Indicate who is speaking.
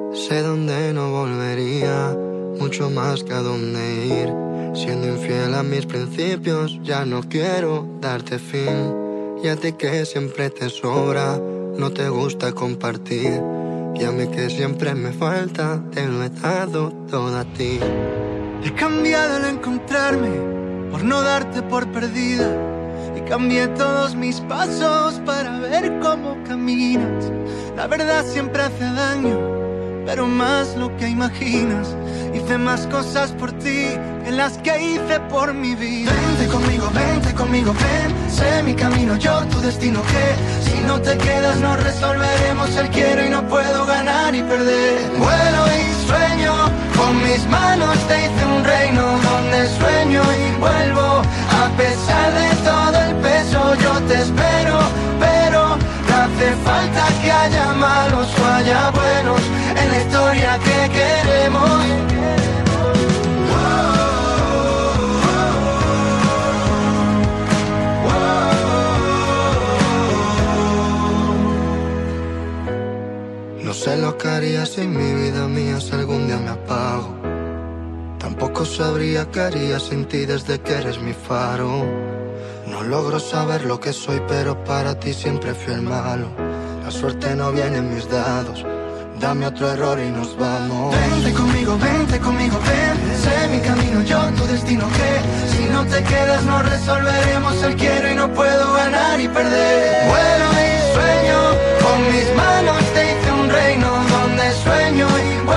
Speaker 1: Sé dónde no volvería, mucho más que a dónde ir. Siendo infiel a mis principios, ya no quiero darte fin. Y a ti que siempre te sobra, no te gusta compartir. Y a mí que siempre me falta, te lo he dado todo a ti.
Speaker 2: He cambiado al encontrarme, por no darte por perdida. Y cambié todos mis pasos para ver cómo caminas. La verdad siempre hace daño, pero más lo que imaginas. Hice más cosas por ti que las que hice por mi vida. Vente conmigo, ven. Sé mi camino, yo tu destino, que si no te quedas no resolveremos el quiero y no puedo ganar y perder. Vuelo y sueño, con mis manos te hice un reino donde sueño y vuelvo. A pesar de todo el peso yo te espero, pero no hace falta que haya malos o haya buenos en la historia que queremos.
Speaker 1: No sé lo que haría si mi vida mía si algún día me apago. Tampoco sabría qué haría sin ti desde que eres mi faro. No logro saber lo que soy, pero para ti siempre fui el malo. La suerte no viene en mis dados. Dame otro error y nos vamos.
Speaker 2: Vente conmigo, ven. Sé mi camino, yo tu destino, que si no te quedas no resolveremos el quiero y no puedo ganar y perder. Vuelo y sueño, con mis manos te hice un reino donde sueño y